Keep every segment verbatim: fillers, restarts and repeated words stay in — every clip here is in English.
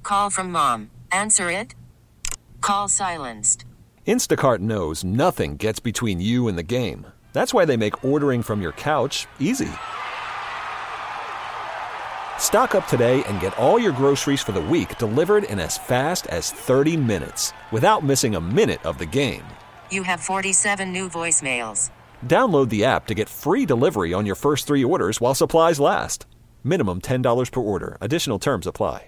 Call from mom. Answer it. Call silenced. Instacart knows nothing gets between you and the game. That's why they make ordering from your couch easy. Stock up today and get all your groceries for the week delivered in as fast as thirty minutes without missing a minute of the game. You have forty-seven new voicemails. Download the app to get free delivery on your first three orders while supplies last. Minimum ten dollars per order. Additional terms apply.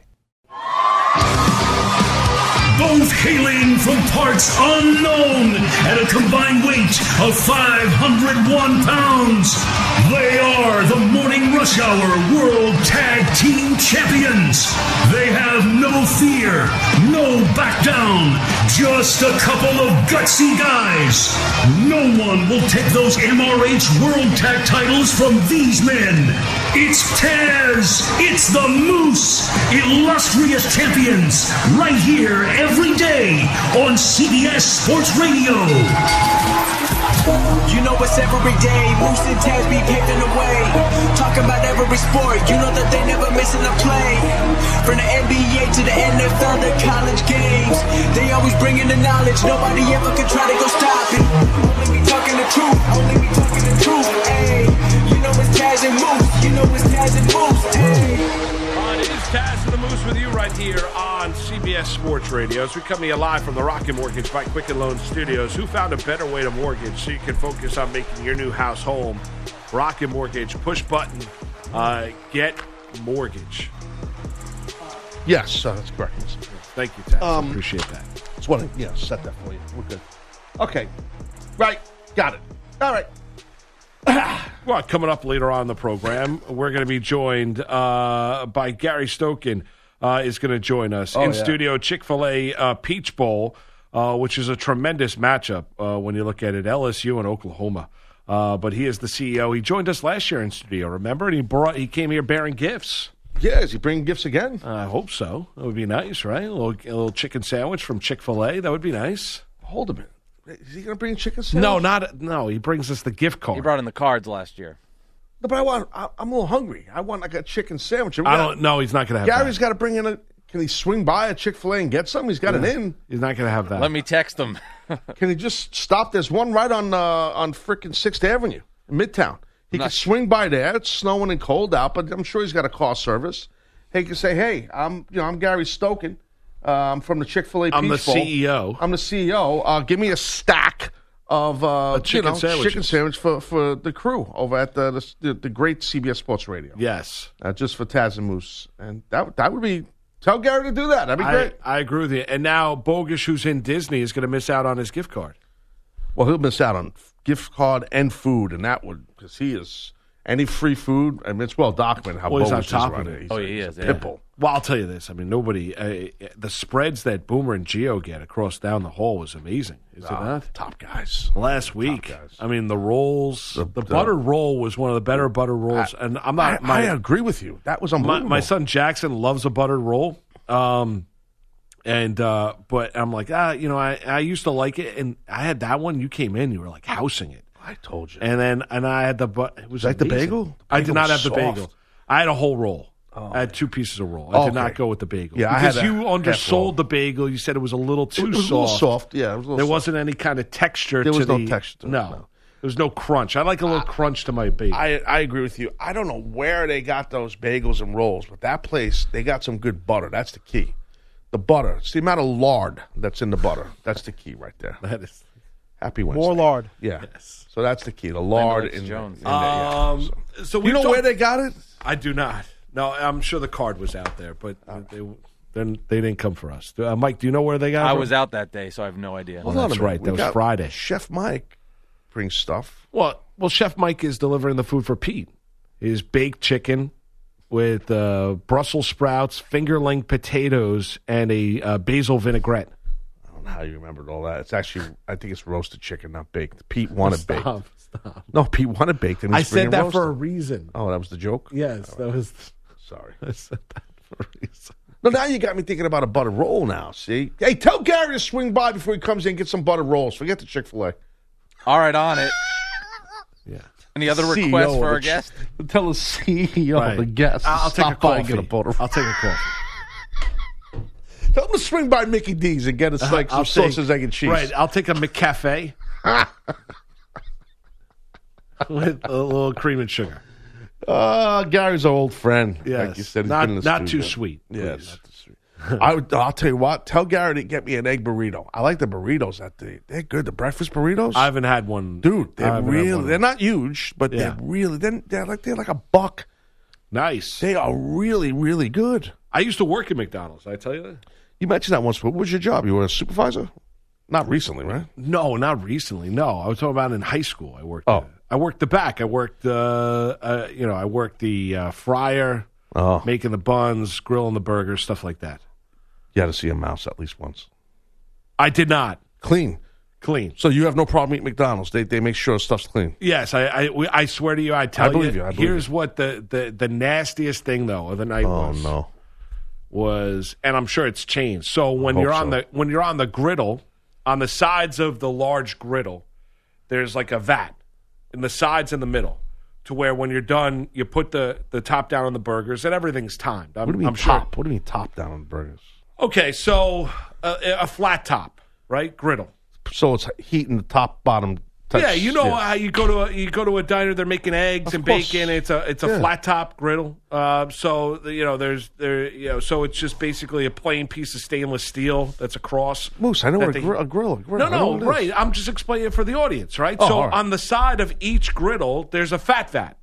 Both hailing from parts unknown at a combined weight of five hundred one pounds, they are the Morning Rush Hour World Tag Team Champions. They have no fear, no back down, just a couple of gutsy guys. No one will take those M R H World Tag titles from these men. It's Taz, it's the Moose, illustrious champions, right here every day on C B S Sports Radio. You know it's every day, Moose and Taz be paving the way. Talking about every sport, you know that they never missing a play. From the N B A to the N F L to college games, they always bringing the knowledge, nobody ever can try to go stop it. Only me talking the truth, only me talking the truth, ayy. You know it's Taz and Moose, you know it's Taz and Moose, ayy. It is Taz and the Moose with you right here on C B S Sports Radio. As we come to you live from the Rocket Mortgage by Quicken Loan Studios. Who found a better way to mortgage so you can focus on making your new house home? Rocket Mortgage, push button, uh, get mortgage. Yes, uh, that's correct. Thank you, Taz. Um, Appreciate that. Just want to, you know, set that for you. We're good. Okay. Right. Got it. All right. Well, coming up later on in the program, we're going to be joined uh, by Gary Stokan uh, is going to join us oh, in yeah. studio. Chick-fil-A uh, Peach Bowl, uh, which is a tremendous matchup uh, when you look at it. L S U and Oklahoma. Uh, but he is the C E O. He joined us last year in studio, remember? And he brought he came here bearing gifts. Yeah, is he bringing gifts again? Uh, I hope so. That would be nice, right? A little, a little chicken sandwich from Chick-fil-A. That would be nice. Hold a minute. Is he going to bring chicken sandwich? No, not no. He brings us the gift card. He brought in the cards last year. No, but I want. I, I'm a little hungry. I want like a chicken sandwich. We I got- don't. No, he's not going to have Gary's that. got to bring in a. Can he swing by a Chick-fil-A and get something? He's got an in. He's not going to have that. Let me text him. Can he just stop? There's one right on uh, on frickin' Sixth Avenue in Midtown. He can not- swing by there. It's snowing and cold out, but I'm sure he's got a car service. He can say, "Hey, I'm you know I'm Gary Stokan. Uh, I'm from the Chick-fil-A. I'm the Peach Bowl. C E O. I'm the C E O. Uh, give me a stack of uh, chicken you know, sandwiches. chicken sandwich for, for the crew over at the the, the, the great C B S Sports Radio. Yes. Uh, just for Taz and Moose, and that that would be tell Gary to do that. That'd be I, great. I agree with you. And now Bogish, who's in Disney, is going to miss out on his gift card. Well, he'll miss out on gift card and food, and that would because he is any free food. I mean, it's well documented how Well, he's Bogish on is top of running. it. He's Oh, a- he he's is, a yeah. pitbull. Well, I'll tell you this. I mean, nobody, uh, the spreads that Boomer and Gio get across down the hall was amazing. Is it Ah, not? top guys. Last week, guys. I mean, the rolls, the, The- the- buttered roll was one of the better buttered rolls. and I'm I, not, my, I agree with you. That was my, unbelievable. my son Jackson loves a buttered roll. Um, and, uh, but I'm like, ah, you know, I, I used to like it. And I had that one. You came in, you were like housing it. I told you. And then, and I had the, but it was Like the amazing. bagel? The I bagel did not have was the soft. bagel. I had a whole roll. I had two pieces of roll. I did Okay. not go with the bagel. Yeah, I because had a you half roll. undersold the bagel. You said it was a little too it was soft. a little soft. Yeah, it was a little There soft. wasn't any kind of texture There to was no the texture to it, No. no. There was no crunch. I like a little crunch to my bagel. I, I agree with you. I don't know where they got those bagels and rolls, but that place, they got some good butter. That's the key. The butter. It's the amount of lard that's in the butter. That's the key right there. that is. Happy Wednesday. More lard. Yeah. Yes. So that's the key. The lard Lennox in, Jones. in there. Yeah. Um, so we You know where they got it? I do not. No, I'm sure the card was out there, but they then they didn't come for us. Uh, Mike, do you know where they got it? I from? was out that day, so I have no idea. Well, Hold on that's a minute. right. We That was got Friday. Chef Mike brings stuff. Well, well, Chef Mike is delivering the food for Pete. His baked chicken with uh, Brussels sprouts, fingerling potatoes, and a uh, basil vinaigrette. I don't know how you remembered all that. It's actually, I think it's roasted chicken, not baked. Pete wanted Stop, baked. stop. No, Pete wanted baked. And I he's bringing said that roasted. for a reason. Oh, that was the joke? Yes, that was. Sorry. I said that for a reason. No, now you got me thinking about a buttered roll now, see? Hey, tell Gary to swing by before he comes in and get some buttered rolls. Forget the Chick-fil-A. All right, on it. Yeah. Any other C E O requests of for the our Ch- guest? Tell the C E O Right. of the guest. I'll take a Stop by and coffee. get a butter I'll take a coffee. Tell him to swing by Mickey D's and get us like some I'll take- sausage, egg, and cheese. Right, I'll take a McCafe with a little cream and sugar. Uh, Gary's our old friend. Yes, Like you said, he's not been in the not too studio. sweet. Yeah, please. not too sweet. I would, I'll tell you what. Tell Gary to get me an egg burrito. I like the burritos at the. They're good. The breakfast burritos. I haven't had one, Dude, I they're haven't had really. one. They're not huge, but Yeah. they're really. They're, they're like they're like a buck. Nice. They are really, really good. I used to work at McDonald's. Did I tell you that? You mentioned that once. What was your job? You were a supervisor? Not recently, right? No, not recently. No, I was talking about in high school. I worked. Oh. I worked the back. I worked. Uh, uh, you know, I worked the uh, fryer, Oh, making the buns, grilling the burgers, stuff like that. you had to see a mouse at least once. I did not Clean. clean. So you have no problem eating McDonald's. They they make sure stuff's clean. Yes, I, I, we- I swear to you, I tell I believe you, I believe here's what the, the, the nastiest thing though of the night Oh was. no. was, and I'm sure it's changed. So when hope you're on so. the when you're on the griddle, on the sides of the large griddle, there's like a vat in the sides and the middle, to where when you're done, you put the, the top down on the burgers and everything's timed. I'm, What do you mean I'm sure. top? What do you mean top down on the burgers? Okay, so uh, a flat top, right? Griddle. So it's heating the top bottom. Touch, Yeah, you know how you go to a, you go to a diner, they're making eggs Of and course. bacon. It's a it's a Yeah. flat top griddle. Uh, so you know there's there you know so it's just basically a plain piece of stainless steel that's across. Moose, I know that what a, they- gr- a grill. A grill. No, I know no, what it is. right. I'm just explaining it for the audience, right? Oh, so all right. on the side of each griddle, there's a fat vat.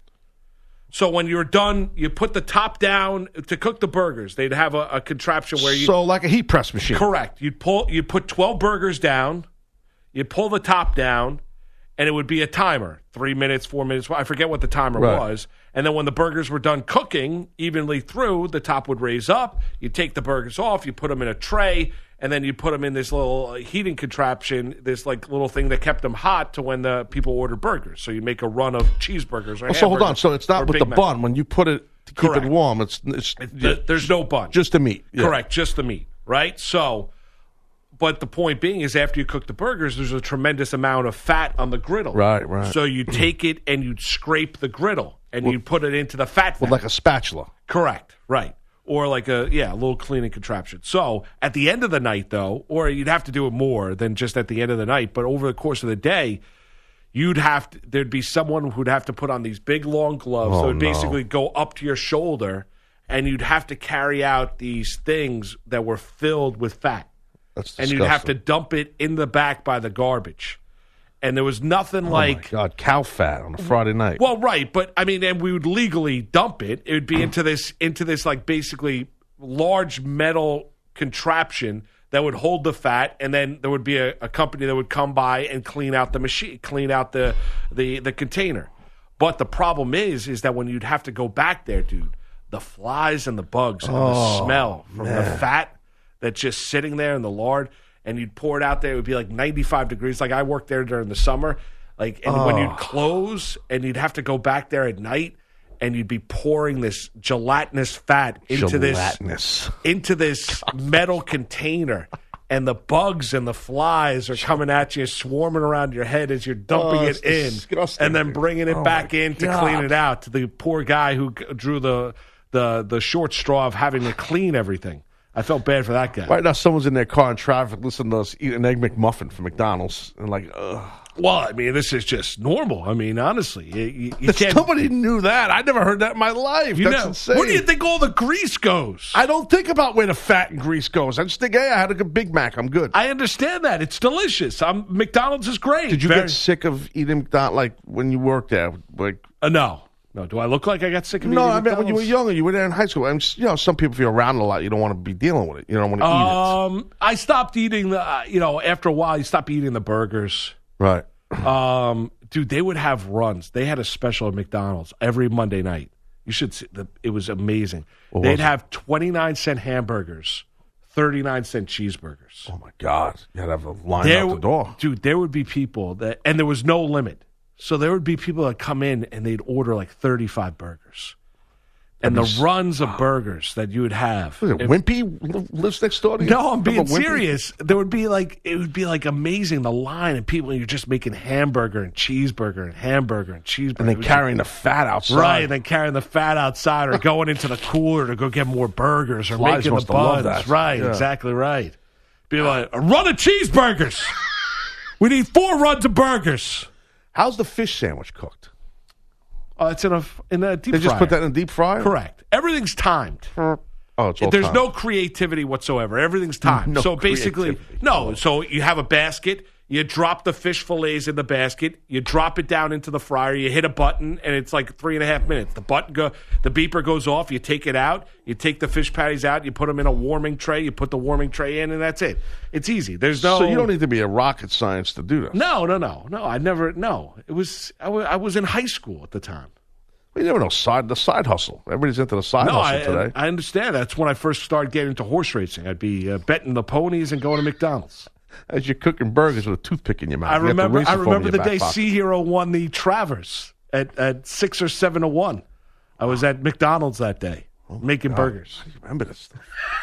So when you're done, you put the top down to cook the burgers. They'd have a, a contraption where you So like a heat press machine. correct. You'd pull you put twelve burgers down, you pull the top down, and it would be a timer. Three minutes, four minutes. I forget what the timer Right. was. And then when the burgers were done cooking evenly through, the top would raise up. You take the burgers off, you put them in a tray, and then you put them in this little heating contraption, this like little thing that kept them hot to when the people ordered burgers. So you make a run of cheeseburgers or Oh, so hold on. hamburgers So it's or not with Big the Mac. bun. When you put it to keep Correct. it warm, it's it's Th- There's no bun. just the meat. Yeah. Correct, just the meat, right? So, but the point being is after you cook the burgers, there's a tremendous amount of fat on the griddle. Right, right. So you take it and you'd scrape the griddle and you'd put it into the fat vat. With like a spatula. Correct, right. Or like a, yeah, a little cleaning contraption. So at the end of the night, though, or you'd have to do it more than just at the end of the night, but over the course of the day, you'd have to, there'd be someone who'd have to put on these big long gloves Oh, that would no. basically go up to your shoulder, and you'd have to carry out these things that were filled with fat. That's And disgusting. you'd have to dump it in the back by the garbage. And there was nothing Oh like. my God, cow fat on a Friday night. Well, right, but I mean, and we would legally dump it. It would be into this, into this, like basically large metal contraption that would hold the fat, and then there would be a, a company that would come by and clean out the machine, clean out the the the container. But the problem is, is that when you'd have to go back there, dude, the flies and the bugs and the smell from the fat that's just sitting there in the lard. And you'd pour it out there. It would be like ninety-five degrees. Like I worked there during the summer. Like, and when you'd close and you'd have to go back there at night, and you'd be pouring this gelatinous fat into Gelatinous. this into this metal container, and the bugs and the flies are coming at you, swarming around your head as you're dumping Oh, it it's in, disgusting, and then dude. bringing it Oh, back my in to God. clean it out. To the poor guy who g- drew the the the short straw of having to clean everything. I felt bad for that guy. Right now, someone's in their car in traffic listening to us eat an Egg McMuffin from McDonald's. And like, ugh. Well, I mean, this is just normal. I mean, honestly, you, you, you can't. Nobody knew that. I never heard that in my life. You That's know, insane. where do you think all the grease goes? I don't think about where the fat and grease goes. I just think, hey, I had a good Big Mac. I'm good. I understand that it's delicious. I'm, McDonald's is great. Did you Very- get sick of eating McDonald's, like, when you worked there? Like, Uh, no, no. Do I look like I got sick of no, eating I mean, when you were McDonald's? younger, you were there in high school. And, you know, some people, if you're around a lot, you don't want to be dealing with it. You don't want to eat Um, I stopped eating the. Uh, you know, after a while, you stop eating the burgers. it. Right. Um, dude, they would have runs. They had a special at McDonald's every Monday night. You should see. The, it was amazing. What They'd was it? have twenty-nine cent hamburgers, thirty-nine cent cheeseburgers. Oh, my God. You had to have a line There out the w- door. Dude, there would be people that, and there was no limit. So there would be people that come in and they'd order like thirty-five burgers. And the runs of burgers that you would have. Was it If- Wimpy li- lives next door to you? No, I'm being Remember Wimpy? serious. There would be like it would be like amazing the line and people you're just making hamburger and cheeseburger and hamburger and cheeseburger. And It then was carrying the fat outside. Right, and then carrying the fat outside or going into the cooler to go get more burgers or Flies making the must have loved buns. that. Right, Yeah. exactly right. Be like, a run of cheeseburgers. We need four runs of burgers. How's the fish sandwich cooked? Oh, it's in a in a deep They just fryer. put that in a deep fryer? Correct. Everything's timed. Oh, it's all There's timed. no creativity whatsoever. Everything's timed. No so basically, creativity. no. So you have a basket. You drop the fish fillets in the basket. You drop it down into the fryer. You hit a button, and it's like three and a half minutes. The button go, the beeper goes off. You take it out. You take the fish patties out. You put them in a warming tray. You put the warming tray in, and that's it. It's easy. There's no. So you don't need to be a rocket science to do this. No, no, no, no. I never. No, it was. I wa- I was in high school at the time. You never know. Side the side hustle. Everybody's into the side No, hustle I, today. I understand. That's when I first started getting into horse racing. I'd be uh, betting the ponies and going to McDonald's. As you're cooking burgers with a toothpick in your mouth. I You got the remember. razor I foam in remember your the back day pocket. Sea Hero won the Travers at, at six or seven to one. I was at McDonald's that day making burgers. I remember this stuff.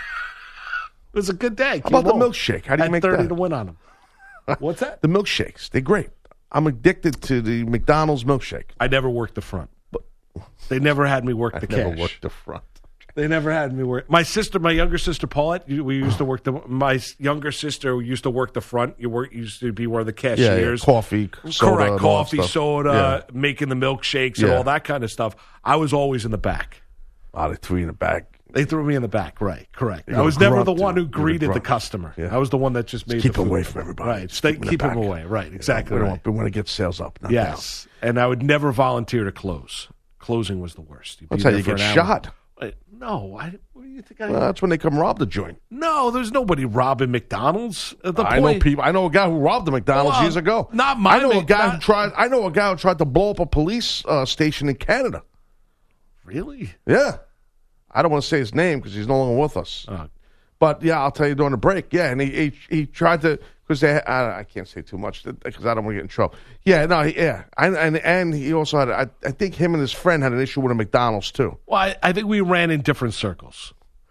It was a good day. How about the milkshake? How do you At make thirty that? to win on them. What's that? The milkshakes. They're great. I'm addicted to the McDonald's milkshake. I never worked the front. They never had me work I the never cash. worked the front. They never had me work. My sister, my younger sister Paulette, you- we used to work the. My s- younger sister used to work the front. You work used to be one of the Yeah, cashiers. yeah. Coffee, soda, Correct. and all that Coffee, stuff. soda, making the milkshakes and Yeah. all that kind of stuff. I was always in the back. Yeah. Oh, they threw you in the back. They threw me in the back. Right. Correct. You're I was a never grunt, the one dude. who You're a greeted the grunt. customer. Yeah. I was the one that just made keep the food. away from everybody. Right. Just Stay, keep 'em in keep the them back. away. Right. We Exactly. don't Right. want, we want to get sales up. Not Yes. And I would never volunteer to close. Closing was the worst. You'd That's be how there you for get an hour. shot. Uh, No. I, what do you think I down. Well, that's when they come rob the joint. No, there's nobody robbing McDonald's. Uh, The I know point- people. I know a guy who robbed the McDonald's Well, years ago. not my I know a Mc- guy who not- tried. I know a guy who tried to blow up a police uh, station in Canada. Really? Yeah, I don't want to say his name because he's no longer with us. Uh, But yeah, I'll tell you during the break. Yeah, and he he, he tried to because they I, I can't say too much because I don't want to get in trouble. Yeah, no, he, yeah, and, and and he also had I, I think him and his friend had an issue with a McDonald's too. well, I, I think we ran in different circles.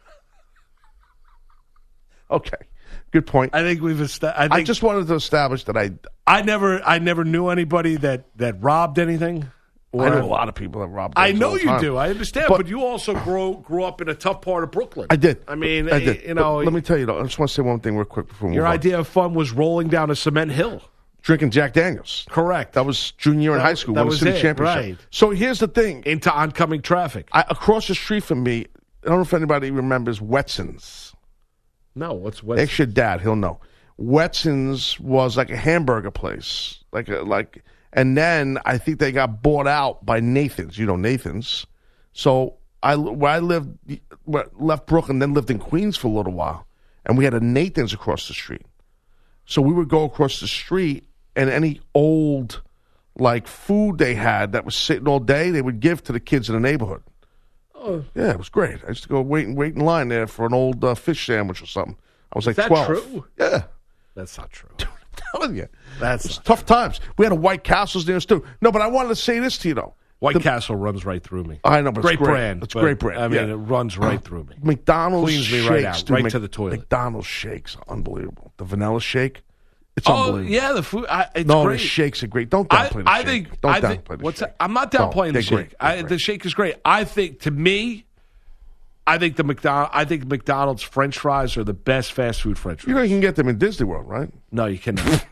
Okay, good point. I, I think we've. Esta- I, think, I just wanted to establish that I I never. I never knew anybody that that robbed anything. I know a lot of people that robbed. I those know all the you time. do. I understand, But- but, you also grew grew up in a tough part of Brooklyn. I did. I mean, I did. you know, But let me tell you though. I just want to say one thing real quick before we your move on. idea of fun was rolling down a cement hill. Drinking Jack Daniels. Correct. That was junior year in That- high school. that Won a was city it, championship. right. So here's the thing. Into oncoming traffic. I, across the street from me, I don't know if anybody remembers Wetson's. No, what's what? Ask your dad, he'll know. Wetson's was like a hamburger place, like a, like, and then I think they got bought out by Nathan's. You know Nathan's. So I where I lived, where- left Brooklyn, then lived in Queens for a little while, and we had a Nathan's across the street. So we would go across the street, and any old like food they had that was sitting all day, they would give to the kids in the neighborhood. Oh, Yeah, it was great. I used to go wait and wait in line there for an old uh, fish sandwich or something. I was like that twelve. true? Yeah, that's not true. I'm telling you, That's it was not tough times. We had a White Castle's near us too. No, but I wanted to say this to you though. White The- Castle runs right through me. I know, but it's great great. brand. It's but, great brand, I mean, yeah. it runs right through me. McDonald's Cleans me shakes, right out, dude, right Mc- to the toilet. McDonald's shakes are unbelievable. The vanilla shake, it's Oh unbelievable. yeah, the food. I, it's no, great. the shakes are great. Don't I, downplay the I shake. think. Don't I downplay think, the what's shake. that? I'm not No, downplaying they're the shake. great. They're I, great. the shake is great. I think to me, I think the McDonald. I think McDonald's French fries are the best fast food French fries. You know you can get them in Disney World, right? No, you cannot.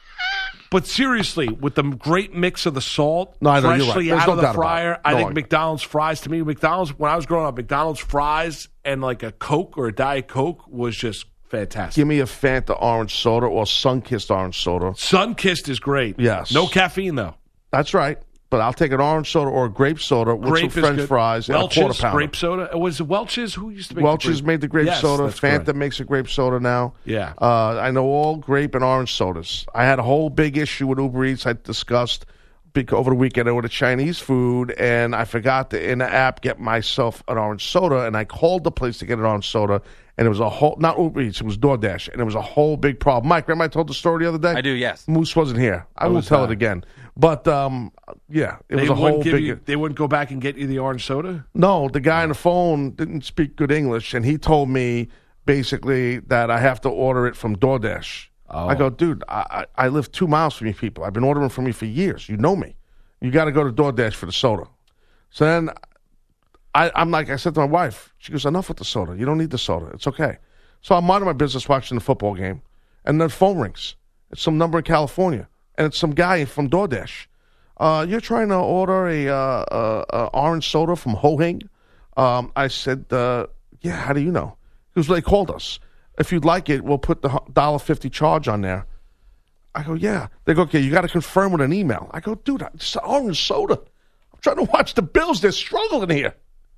But seriously, with the great mix of the salt, No, I know, you're freshly right. There's out no of the doubt about fryer, it. I No, think I- McDonald's fries, to me, McDonald's, when I was growing up, McDonald's fries and like a Coke or a Diet Coke was just fantastic. Give me a Fanta orange soda or Sunkissed orange soda. Sun-kissed is great. Yes. No caffeine, though. That's right. But I'll take an orange soda or a grape soda with Grape some is French good. fries and a Welch's, quarter pounder. grape soda. It was Welch's who used to make Welch's the grape? made the grape Yes, soda. that's Fanta correct. makes a grape soda now. Yeah. Uh, I know all grape and orange sodas. I had a whole big issue with Uber Eats. I discussed big, over the weekend. I ordered Chinese food, and I forgot to, in the app, get myself an orange soda, and I called the place to get an orange soda, and it was a whole, not Uber Eats, it was DoorDash, and it was a whole big problem. Mike, remember I told the story the other day? I do, yes. Moose wasn't here. I What will was tell that? it again. But um, Yeah, it They was a wouldn't whole give big. you, they wouldn't go back and get you the orange soda? No, the guy on the phone didn't speak good English, and he told me basically that I have to order it from DoorDash. Oh. I go, dude, I, I I live two miles from you people. I've been ordering from you for years. You know me. You got to go to DoorDash for the soda. So then I, I'm like, I said to my wife, she goes, enough with the soda. You don't need the soda. It's okay. So I'm minding my business watching the football game, and the phone rings. It's some number in California, and it's some guy from DoorDash. Uh, you're trying to order a uh, uh, uh, orange soda from Ho Hing? Um, I said, uh, yeah, how do you know? He goes, well, they called us. If you'd like it, we'll put the one dollar fifty charge on there. I go, yeah. They go, okay, you got to confirm with an email. I go, dude, it's orange soda. I'm trying to watch the Bills. They're struggling here.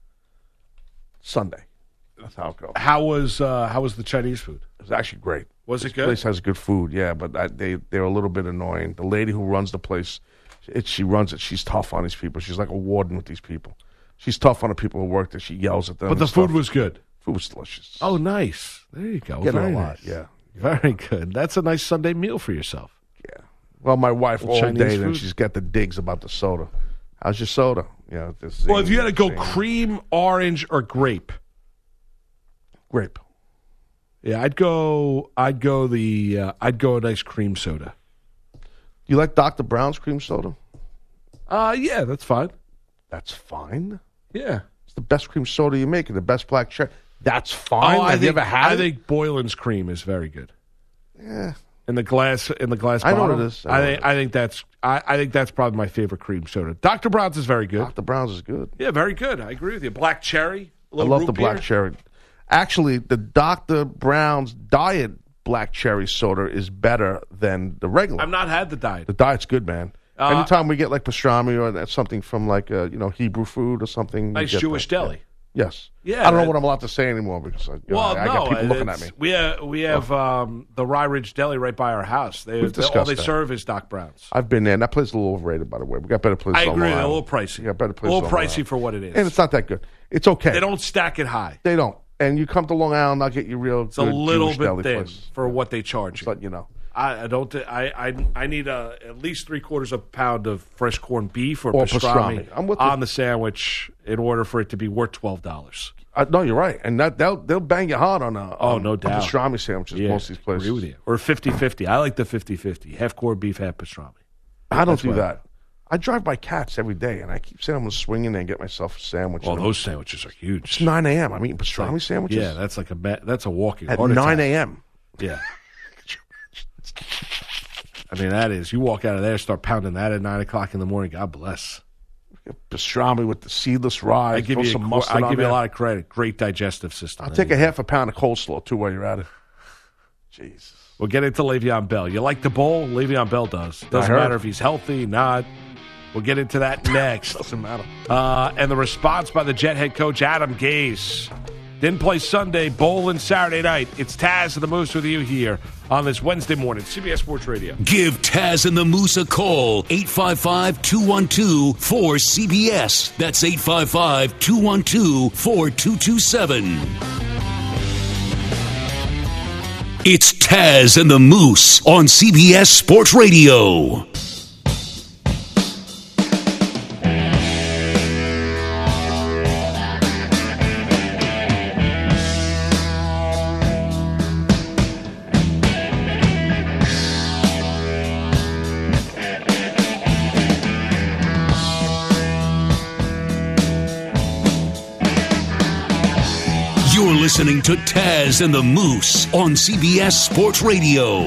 Sunday. That's how it goes. How was uh, how was the Chinese food? It was actually great. Was it This good? place has good food, yeah, but I, they, they're a little bit annoying. The lady who runs the place, it, she runs it. She's tough on these people. She's like a warden with these people. She's tough on the people who work there. She yells at them. But the and food stuff. was good. Food was delicious. Oh, nice. There you go. Get Very a lot, nice. yeah. Very good. That's a nice Sunday meal for yourself. Yeah. Well, my wife Well, all Chinese day, then food? she's got the digs about the soda. How's your soda? You know, this Well, if you had to go thing. cream, orange, or grape, grape. yeah, I'd go. I'd go the. Uh, I'd go a nice cream soda. You like Doctor Brown's cream soda? Uh yeah, that's fine. That's fine. Yeah. It's the best cream soda you make and the best black cherry. That's fine. Oh, I Have think, you ever had I it? think Boylan's cream is very good. Yeah. In the glass, in the glass I know bottle. what it is. I I, know think. what it I think that's. I, I think that's probably my favorite cream soda. Doctor Brown's is very good. Doctor Brown's is good. Yeah, very good. I agree with you. Black cherry. a I little love root the black beer. cherry. Actually, the Doctor Brown's diet black cherry soda is better than the regular. I've not had the diet. The diet's good, man. Uh, Anytime we get like pastrami or that's something from like uh, you know Hebrew food or something, we Nice get Jewish that. deli. Yeah. Yes. Yeah, I don't know that- what I'm allowed to say anymore because I, you know, Well, I, I no, got people looking at it's- me. We have we have um, the Rye Ridge Deli right by our house. They, We've they all discussed they that. serve is Doc Brown's. I've been there. And that place is a little overrated, by the way. We got better places. I on agree. Long A little Island. pricey. We got better A places. little on Long pricey Island. for what it is. and it's not that good. It's okay. They don't stack it high. They don't. And you come to Long Island, I'll get you real. It's a little bit thin place. for what they charge Just you. let you know. I, I don't. I I, I need a, at least three quarters of a pound of fresh corned beef or, Or pastrami, pastrami. I'm with you. on the sandwich in order for it to be worth twelve dollars. Uh, no, you're right. And that they'll they'll bang you hard on a Oh, on, no on doubt. pastrami sandwiches. Yeah, most of these places. agree with you. Or fifty-fifty. I like the fifty-fifty. Half corned beef, half pastrami. I don't That's do what I that. I drive by Cats every day, and I keep saying I'm going to swing in there and get myself a sandwich. Oh, And those sandwiches are huge. It's nine a.m. I'm eating pastrami sandwiches. Yeah, that's like a ma- that's a walking at heart attack. nine a.m. Yeah. I mean, that is, you walk out of there, start pounding that at nine o'clock in the morning. God bless. Pastrami with the seedless rye. I give throw you, a, some qu- mustard I on give you a there. lot of credit. Great digestive system. I'll take a half a pound of coleslaw too while you're at it. Jesus. We'll get into Le'Veon Bell. You like the bowl? Le'Veon Bell does. Doesn't heard. matter if he's healthy, not. We'll get into that next. Doesn't matter. Uh, and the response by the Jet head coach, Adam Gase. Didn't play Sunday, bowling Saturday night. It's Taz and the Moose with you here on this Wednesday morning, C B S Sports Radio. Give Taz and the Moose a call. eight five five, two one two, four C B S. That's eight five five, two one two, four two two seven. It's Taz and the Moose on C B S Sports Radio. You're listening to Taz and the Moose on C B S Sports Radio.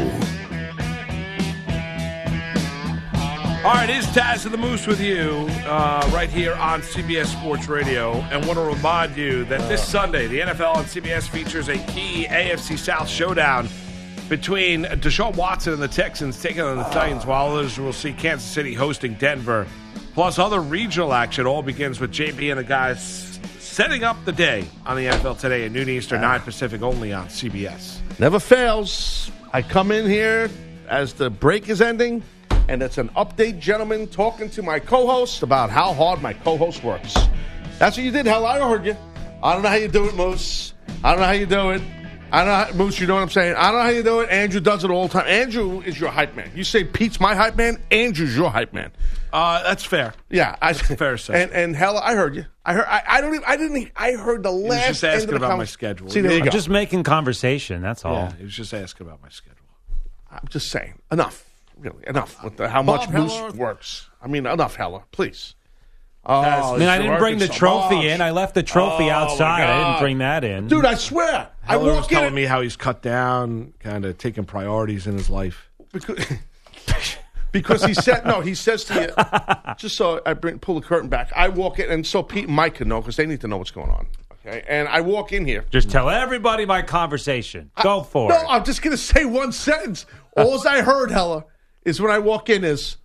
All right, it's Taz and the Moose with you uh, right here on C B S Sports Radio. And want to remind you that this Sunday, the N F L on C B S features a key A F C South showdown between Deshaun Watson and the Texans taking on the Titans, while others will see Kansas City hosting Denver. Plus other regional action. All begins with J B and the guys setting up the day on the N F L Today at noon Eastern, nine Pacific, only on C B S. Never fails. I come in here as the break is ending, and it's an update gentleman talking to my co-host about how hard my co-host works. That's what you did, hell. I heard you. I don't know how you do it, Moose. I don't know how you do it. I don't know, Moose, you know what I'm saying? I don't know how you do it. Andrew does it all the time. Andrew is your hype man. You say Pete's my hype man, Andrew's your hype man. Uh, that's fair. Yeah, I, fair assessment. And and hella, I heard you. I heard. I, I don't. Even, I didn't. I heard the He was last. just end asking of the about com- my schedule. See, there you I'm go. Just making conversation. That's all. Yeah, he was just asking about my schedule. I'm just saying. Enough. Really, enough with the, how much Bob Moose Heller. works. I mean, enough, Heller. Please. Oh, I mean, I didn't bring the trophy in. I left the trophy Oh, outside. my I didn't God. bring that in. Dude, I swear. I Heller was walk in. telling me how he's cut down, kind of taking priorities in his life. Because, because he said no. He says to you, just so I bring pull the curtain back. I walk in, and so Pete and Mike can know because they need to know what's going on. Okay, and I walk in here. Just tell everybody my conversation. Go for no, it. I'm just gonna say one sentence. All I heard, Hella, is when I walk in is,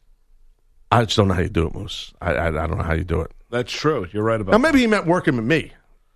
I just don't know how you do it, Moose. I I, I don't know how you do it. That's true. You're right about Now that. maybe he meant working with me.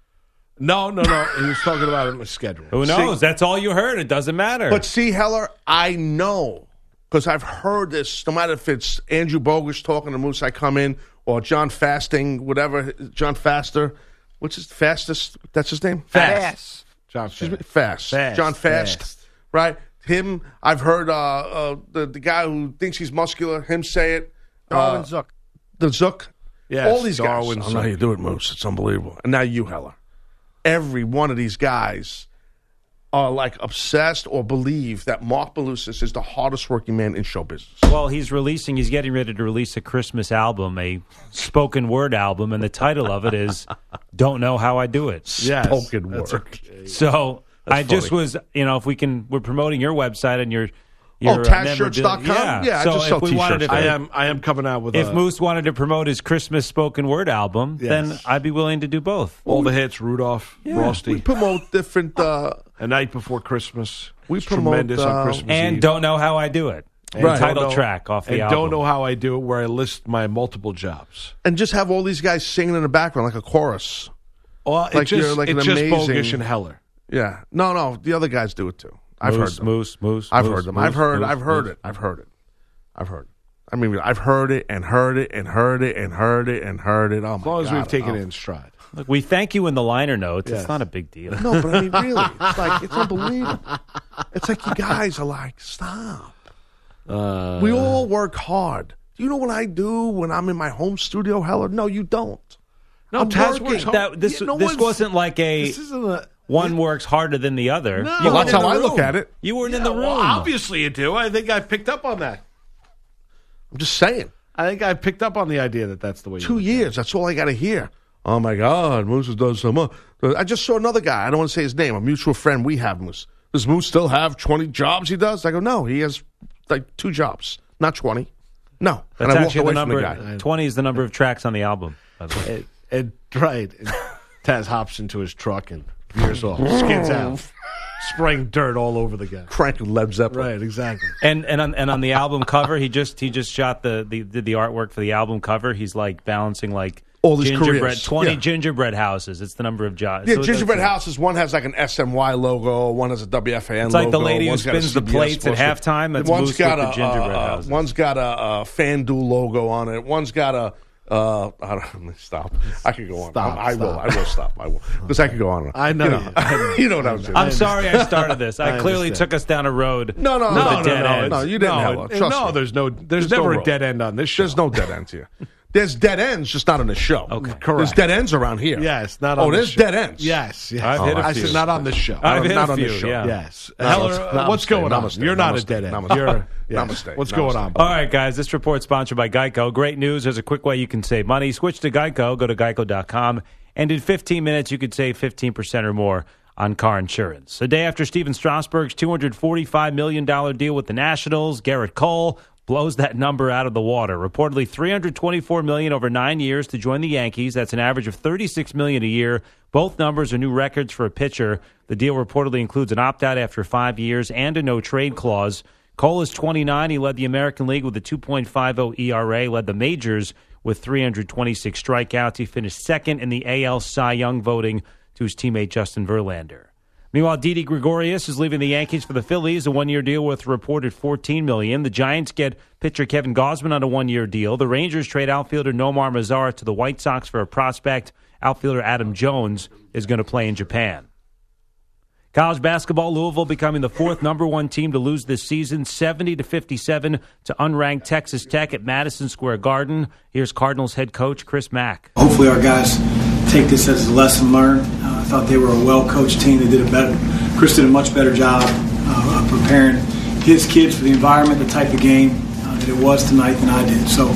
No, no, no. He was talking about it in the schedule. Who knows? That's all you heard. It doesn't matter. But see, Heller, I know because I've heard this. No matter if it's Andrew Bogus talking to Moose, I come in, or John Fasting, whatever, John Faster. What's his fastest? That's his name. Fast. John Excuse me, Fast. Fast. Fast, John Fast. Fast. Right. Him. I've heard uh, uh, the the guy who thinks he's muscular. Him say it. Darwin Uh, Zook. The Zook. Yes, All these Darwin guys. I don't know how Zook. you do it, Moose. It's unbelievable. And now you, Heller. Every one of these guys are like obsessed or believe that Mark Belusis is the hardest working man in show business. well, he's releasing. He's getting ready to release a Christmas album, a spoken word album, and the title of it is "Don't Know How I Do It." Yes, Spoken that's word. okay. So I just funny. was, you know, if we can, we're promoting your website and your. your Oh, uh, taz shirts dot com? memorabilia. Yeah, I so just if sell we wanted t-shirts. to, I am. I am coming out with If a, Moose wanted to promote his Christmas spoken word album, Yes. then I'd be willing to do both. all the hits. Rudolph, Frosty, We promote different. Uh, A Night Before Christmas. We It's promote, tremendous uh, on Christmas And Eve. Don't Know How I Do It. And Right. Title Don't Know- track off the and album. Don't Know How I Do It, where I list my multiple jobs. and just have all these guys singing in the background like a chorus. Well, it Like just, you're like it's an just amazing- Bogish and Heller. Yeah. No, no. The other guys do it too. I've Moose, heard them. Moose, Moose, I've Moose, heard them. Moose, I've heard. Moose, I've heard Moose. it. I've heard it. I've heard it. I mean, I've heard it and heard it and heard it and heard it and heard it. Oh my As long as God. we've taken Oh. it in stride. Look, we thank you in the liner notes. Yes. It's not a big deal. No, but I mean, really, it's like it's unbelievable. It's like you guys are like, stop. Uh, We all work hard. Do you know what I do when I'm in my home studio, Heller? No, you don't. No, I'm Taz working. works hard. That, this Yeah, no this one's- wasn't like a This isn't a. one works harder than the other. No. You Well, weren't that's in how the I look room. at it. You weren't in Yeah, the room. well, obviously you do. I think I picked up on that. I'm just saying. I think I picked up on the idea that that's the way. Two you years. That's all I got to hear. Oh my God, Moose has done so much. I just saw another guy. I don't want to say his name. A mutual friend we have, Moose. Does Moose still have twenty jobs? He does. I go, no. He has like two jobs, not twenty. No. That's and I walked actually away the from number. the guy. Twenty is the number of tracks on the album. By the way. And, and right, and Taz hops into his truck and veers off, skins out, spraying dirt all over the guy. Cranking Led Zeppelin. Right, exactly. And and on, and on the album cover, he just he just shot the, the did the artwork for the album cover. He's like balancing like All these gingerbread careers. twenty Yeah. gingerbread houses. It's the number of jobs. Yeah, So gingerbread that's- houses. One has like an S M Y logo. One has a W F A N It's logo. like the lady who one's got a spins the C B S plates at poster. halftime. That's One's Moose got with a the gingerbread uh, uh, houses. One's got a, a FanDuel logo on it. One's got a. Uh, I don't stop. I could go on. Stop, I, I will. stop. I will stop. I will because I could go on. I know You you. know, I know. you know what I'm saying. I'm sorry I started this. I, I clearly understand. took us down a road. No, no, with no, a no, dead no, end. no, you didn't no, have one. Trust no, me. there's no, there's, There's never no a road. dead end on this show. There's no dead ends here. There's dead ends, just not on the show. Okay. Correct. There's dead ends around here. Yes, not Oh, on there's this show. dead ends. Yes, yes. I've hit a I few. said not on this show. I've hit not a on this few, show. yeah. Yes. Namaste. Heller, what's going on? Namaste. You're not Namaste. a dead end. Namaste. You're yes. Namaste. What's Namaste. going on? All right, guys, this report sponsored by Geico. Great news. There's a quick way you can save money. Switch to Geico. Go to geico dot com. And in fifteen minutes, you could save fifteen percent or more on car insurance. A day after Steven Strasburg's two hundred forty-five million dollars deal with the Nationals, Garrett Cole blows that number out of the water. Reportedly three hundred twenty-four million dollars over nine years to join the Yankees. That's an average of thirty-six million dollars a year. Both numbers are new records for a pitcher. The deal reportedly includes an opt-out after five years and a no-trade clause. Cole is twenty-nine. He led the American League with a two point five oh E R A, led the majors with three hundred twenty-six strikeouts. He finished second in the A L Cy Young voting to his teammate Justin Verlander. Meanwhile, Didi Gregorius is leaving the Yankees for the Phillies, a one-year deal worth a reported fourteen million dollars. The Giants get pitcher Kevin Gausman on a one-year deal. The Rangers trade outfielder Nomar Mazara to the White Sox for a prospect. Outfielder Adam Jones is going to play in Japan. College basketball, Louisville becoming the fourth number one team to lose this season, seventy to fifty-seven to unranked Texas Tech at Madison Square Garden. Here's Cardinals head coach Chris Mack. Hopefully our guys take this as a lesson learned. Uh, I thought they were a well-coached team. They did a better. Chris did a much better job uh, of preparing his kids for the environment, the type of game uh, that it was tonight than I did. So,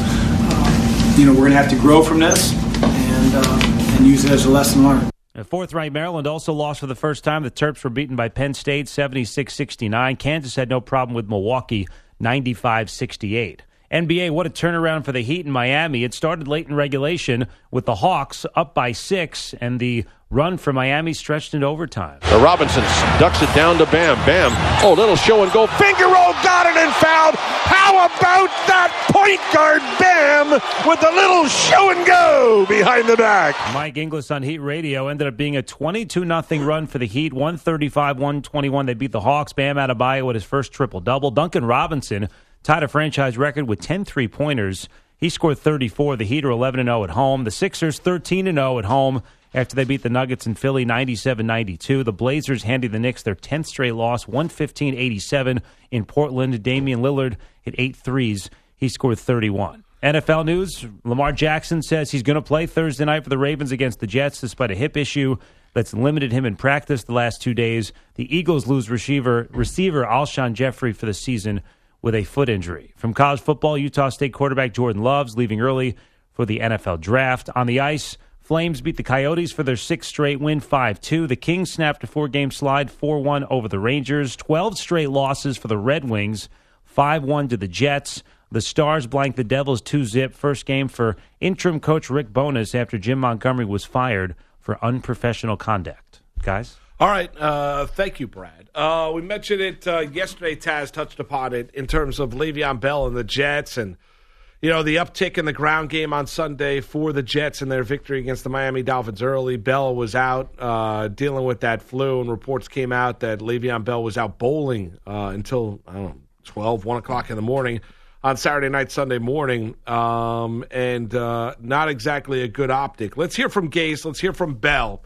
uh, you know, we're going to have to grow from this and uh, and use it as a lesson learned. Fourth-ranked Maryland also lost for the first time. The Terps were beaten by Penn State seventy-six sixty-nine. Kansas had no problem with Milwaukee ninety-five sixty-eight. N B A, what a turnaround for the Heat in Miami. It started late in regulation with the Hawks up by six, and the run for Miami stretched into overtime. The Robinson ducks it down to Bam. Bam. Oh, little show and go. Finger roll, got it and fouled. How about that point guard Bam with the little show and go behind the back? Mike Inglis on Heat Radio. Ended up being a twenty-two nothing run for the Heat. one thirty-five one twenty-one. They beat the Hawks. Bam Adebayo with his first triple-double. Duncan Robinson tied a franchise record with ten three-pointers. He scored thirty-four. The Heat are eleven and oh at home. The Sixers thirteen and oh at home after they beat the Nuggets in Philly ninety-seven ninety-two. The Blazers handed the Knicks their tenth straight loss, one fifteen eighty-seven in Portland. Damian Lillard hit eight threes. He scored thirty-one. N F L news, Lamar Jackson says he's going to play Thursday night for the Ravens against the Jets despite a hip issue that's limited him in practice the last two days. The Eagles lose receiver, receiver Alshon Jeffrey for the season with a foot injury. From college football, Utah State quarterback Jordan Love's leaving early for the N F L draft. On the ice, Flames beat the Coyotes for their sixth straight win, five two. The Kings snapped a four-game slide, four one over the Rangers. twelve straight losses for the Red Wings, five one to the Jets. The Stars blanked the Devils two zip. First game for interim coach Rick Bowness after Jim Montgomery was fired for unprofessional conduct. Guys? All right. Uh, thank you, Brad. Uh, we mentioned it uh, yesterday. Taz touched upon it in terms of Le'Veon Bell and the Jets and, you know, the uptick in the ground game on Sunday for the Jets and their victory against the Miami Dolphins early. Bell was out uh, dealing with that flu, and reports came out that Le'Veon Bell was out bowling uh, until, I don't know, twelve, one o'clock in the morning on Saturday night, Sunday morning, um, and uh, not exactly a good optic. Let's hear from Gase. Let's hear from Bell.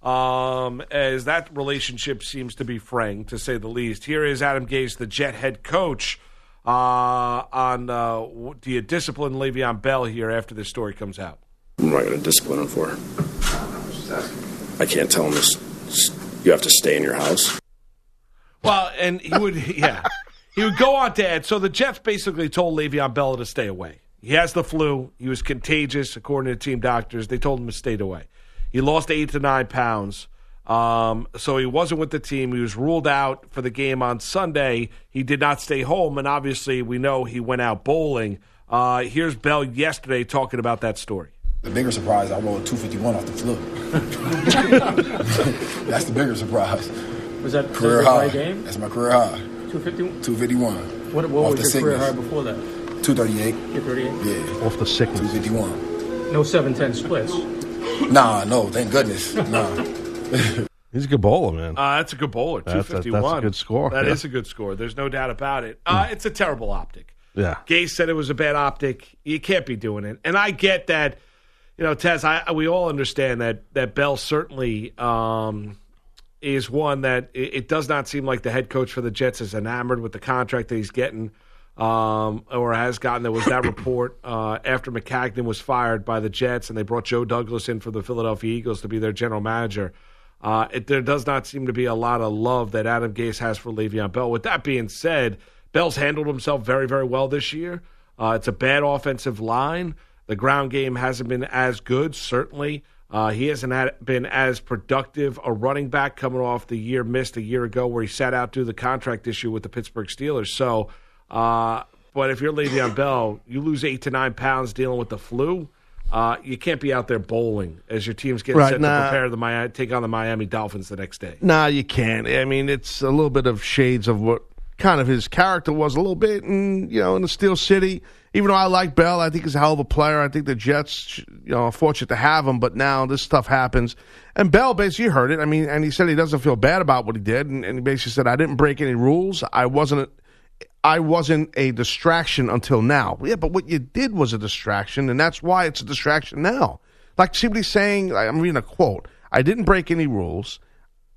Um, as that relationship seems to be fraying, to say the least. Here is Adam Gase, the Jet head coach, uh, on uh, do you discipline Le'Veon Bell here after this story comes out? I'm not going to discipline him for it. I can't tell him this. You have to stay in your house. Well, and he would, yeah, he would go on to add. So the Jets basically told Le'Veon Bell to stay away. He has the flu. He was contagious, according to team doctors. They told him to stay away. He lost eight to nine pounds, um, so he wasn't with the team. He was ruled out for the game on Sunday. He did not stay home, and obviously we know he went out bowling. Uh, here's Bell yesterday talking about that story. The bigger surprise, I rolled two fifty-one off the flu. That's the bigger surprise. Was that career that high game? That's my career high. two fifty-one? two fifty-one. What, what was your sickness. Career high before that? two thirty-eight. two thirty-eight? Yeah. Off the sickness. two fifty-one. No seven ten splits? Nah, no, thank goodness. Nah. He's a good bowler, man. Uh, that's a good bowler, two fifty-one. That's a good score. That yeah. is a good score. There's no doubt about it. Uh, it's a terrible optic. Yeah. Gase said it was a bad optic. You can't be doing it. And I get that, you know, Taz, I, we all understand that, that Bell certainly um, is one that it, it does not seem like the head coach for the Jets is enamored with the contract that he's getting. Um, or has gotten. There was that report uh, after McCagnon was fired by the Jets and they brought Joe Douglas in for the Philadelphia Eagles to be their general manager. Uh, it, there does not seem to be a lot of love that Adam Gase has for Le'Veon Bell. With that being said, Bell's handled himself very, very well this year. Uh, it's a bad offensive line. The ground game hasn't been as good, certainly. Uh, he hasn't had, been as productive a running back coming off the year missed a year ago where he sat out due to the contract issue with the Pittsburgh Steelers. So, Uh, but if you're Le'Veon Bell, you lose eight to nine pounds dealing with the flu. Uh, you can't be out there bowling as your team's getting right, set nah. to prepare the Miami, take on the Miami Dolphins the next day. Nah, you can't. I mean, it's a little bit of shades of what kind of his character was a little bit, in, you know, in the Steel City. Even though I like Bell, I think he's a hell of a player. I think the Jets, you know, are fortunate to have him. But now this stuff happens, and Bell basically heard it. I mean, and he said he doesn't feel bad about what he did, and, and he basically said, "I didn't break any rules. I wasn't." I wasn't a distraction until now. Yeah, but what you did was a distraction, and that's why it's a distraction now. Like somebody's saying, I'm reading a quote, I didn't break any rules.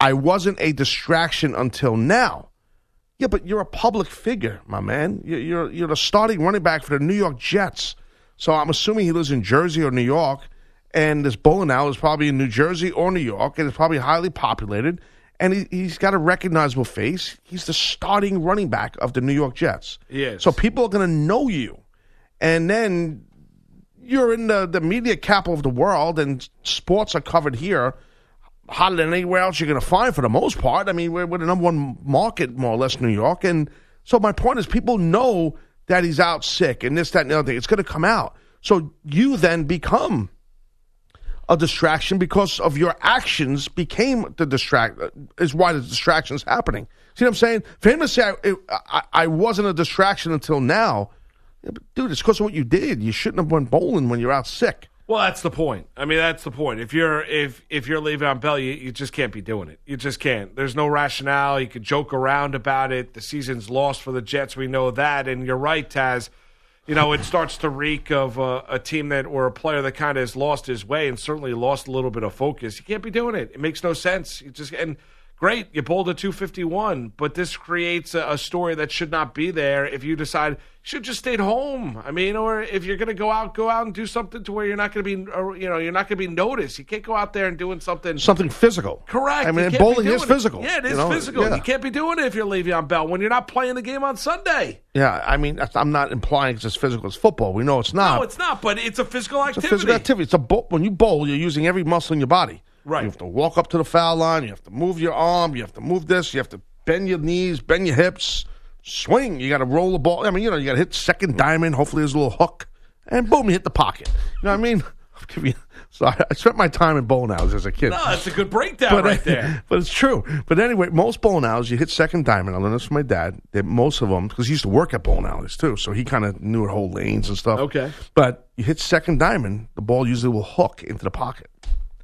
I wasn't a distraction until now. Yeah, but you're a public figure, my man. You're, you're, you're the starting running back for the New York Jets. So I'm assuming he lives in Jersey or New York, and this bowling alley is probably in New Jersey or New York, and it's probably highly populated, and he, he's got a recognizable face. He's the starting running back of the New York Jets. Yes. So people are going to know you. And then you're in the, the media capital of the world, and sports are covered here hotter than anywhere else you're going to find for the most part. I mean, we're, we're the number one market, more or less, New York. And so my point is people know that he's out sick and this, that, and the other thing. It's going to come out. So you then become a distraction because of your actions became the distract is why the distraction's happening. See what I'm saying? For him to say I, I, I wasn't a distraction until now, yeah, but dude, it's because of what you did. You shouldn't have went bowling when you're out sick. Well, that's the point. I mean, that's the point. If you're if if you're Le'Veon Bell, you, you just can't be doing it. You just can't. There's no rationale. You could joke around about it. The season's lost for the Jets. We know that. And you're right, Taz. You know, it starts to reek of a, a team that or a player that kind of has lost his way and certainly lost a little bit of focus. You can't be doing it. It makes no sense. You just and great, you bowled a two fifty-one, but this creates a, a story that should not be there if you decide you should just stayed home. I mean, or if you're going to go out, go out and do something to where you're not going to be, or, you know, you're not going to be noticed. You can't go out there and doing something. Something physical. Correct. I mean, You can't bowling be is doing it. physical. Yeah, it is you know? physical. Yeah. You can't be doing it if you're Le'Veon Bell when you're not playing the game on Sunday. Yeah, I mean, that's- I'm not implying it's as physical as football. We know it's not. No, it's not, but it's a physical It's a activity. physical activity. It's a bowl. When you bowl, you're using every muscle in your body. Right. You have to walk up to the foul line. You have to move your arm. You have to move this. You have to bend your knees, bend your hips, swing. You got to roll the ball. I mean, you know, you got to hit second diamond. Hopefully, there's a little hook, and boom, you hit the pocket. You know what I mean? I'll give you, so I, I spent my time in bowling alleys as a kid. No, that's a good breakdown but, right there. But it's true. But anyway, most bowling alleys, you hit second diamond. I learned this from my dad. That most of them, because he used to work at bowling alleys too, so he kind of knew the whole lanes and stuff. Okay. But you hit second diamond, the ball usually will hook into the pocket.